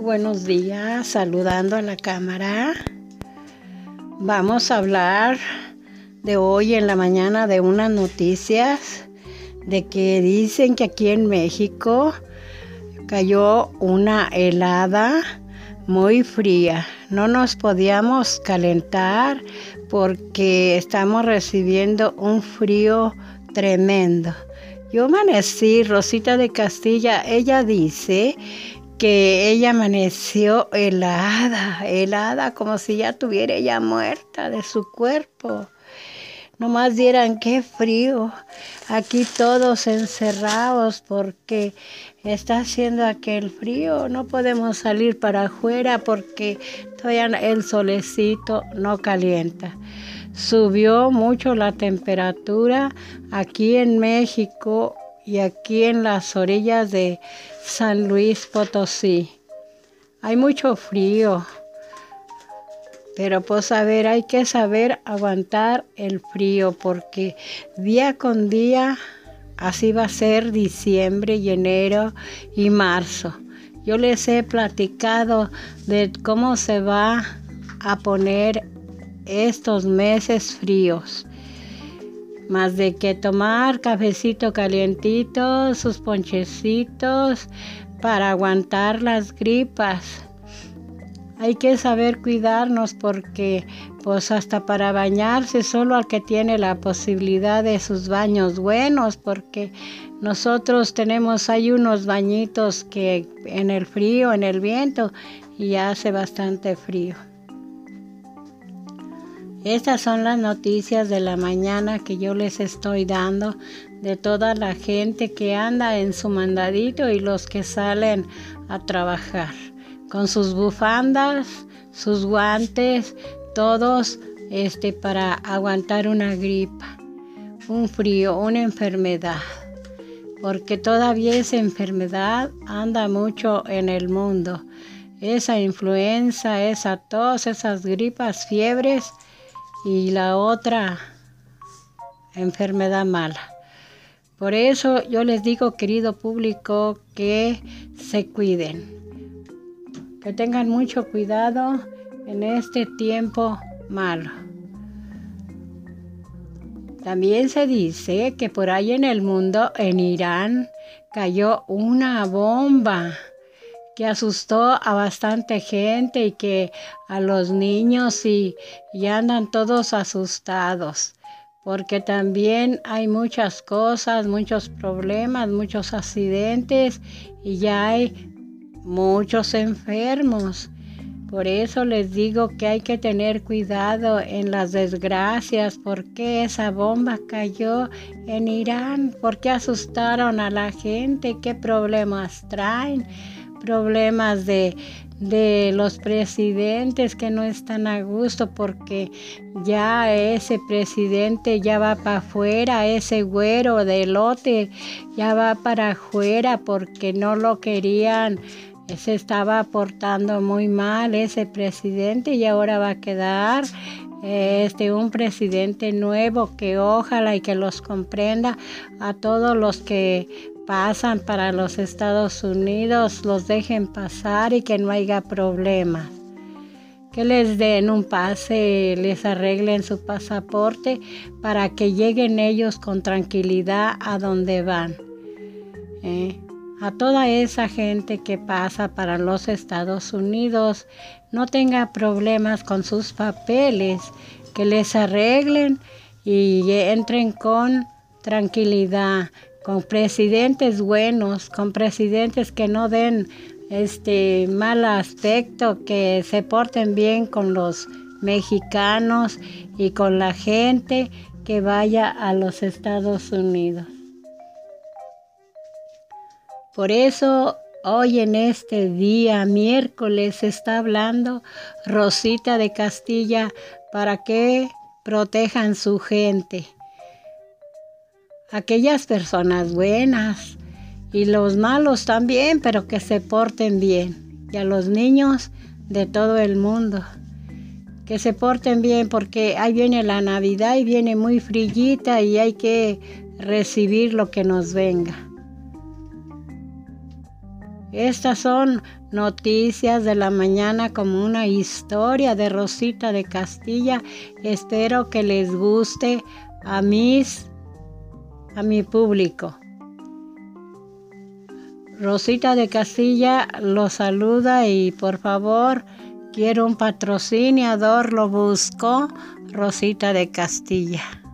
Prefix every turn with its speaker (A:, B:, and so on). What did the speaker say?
A: buenos días, saludando a la cámara. Vamos a hablar de hoy en la mañana de unas noticias de que dicen que aquí en México cayó una helada muy fría. No nos podíamos calentar porque estamos recibiendo un frío tremendo. Yo amanecí, Rosita de Castilla, ella dice que ella amaneció helada, como si ya estuviera ella muerta de su cuerpo. Nomás dieran qué frío. Aquí todos encerrados porque está haciendo aquel frío. No podemos salir para afuera porque todavía el solecito no calienta. Subió mucho la temperatura aquí en México y aquí en las orillas de San Luis Potosí. Hay mucho frío, pero pues hay que saber aguantar el frío porque día con día así va a ser diciembre y enero y marzo. Yo les he platicado de cómo se va a poner estos meses fríos. Más de que tomar cafecito calientito, sus ponchecitos para aguantar las gripas. Hay que saber cuidarnos porque pues hasta para bañarse solo al que tiene la posibilidad de sus baños buenos, porque nosotros hay unos bañitos que en el frío, en el viento, y hace bastante frío. Estas son las noticias de la mañana que yo les estoy dando de toda la gente que anda en su mandadito y los que salen a trabajar con sus bufandas, sus guantes, todos para aguantar una gripa, un frío, una enfermedad, porque todavía esa enfermedad anda mucho en el mundo. Esa influenza, esa tos, esas gripas, fiebres y la otra enfermedad mala. Por eso yo les digo, querido público, que se cuiden, que tengan mucho cuidado en este tiempo malo. También se dice que por ahí en el mundo, en Irán, cayó una bomba que asustó a bastante gente y que a los niños y andan todos asustados, porque también hay muchas cosas, muchos problemas, muchos accidentes y ya hay muchos enfermos. Por eso les digo que hay que tener cuidado en las desgracias. ¿Por qué esa bomba cayó en Irán? ¿Por qué asustaron a la gente? ¿Qué problemas traen? Problemas de los presidentes que no están a gusto porque ya ese presidente ya va para afuera, ese güero de elote ya va para afuera porque no lo querían. Se estaba portando muy mal ese presidente y ahora va a quedar un presidente nuevo que ojalá y que los comprenda a todos los que pasan para los Estados Unidos, los dejen pasar y que no haya problemas. Que les den un pase, les arreglen su pasaporte para que lleguen ellos con tranquilidad a donde van. A toda esa gente que pasa para los Estados Unidos, no tenga problemas con sus papeles, que les arreglen y entren con tranquilidad, con presidentes buenos, con presidentes que no den mal aspecto, que se porten bien con los mexicanos y con la gente que vaya a los Estados Unidos. Por eso hoy en este día, miércoles, está hablando Rosita de Castilla para que protejan su gente. Aquellas personas buenas y los malos también, pero que se porten bien. Y a los niños de todo el mundo, que se porten bien porque ahí viene la Navidad y viene muy frillita y hay que recibir lo que nos venga. Estas son noticias de la mañana como una historia de Rosita de Castilla. Espero que les guste a mi público. Rosita de Castilla los saluda y por favor, quiero un patrocinador, lo busco, Rosita de Castilla.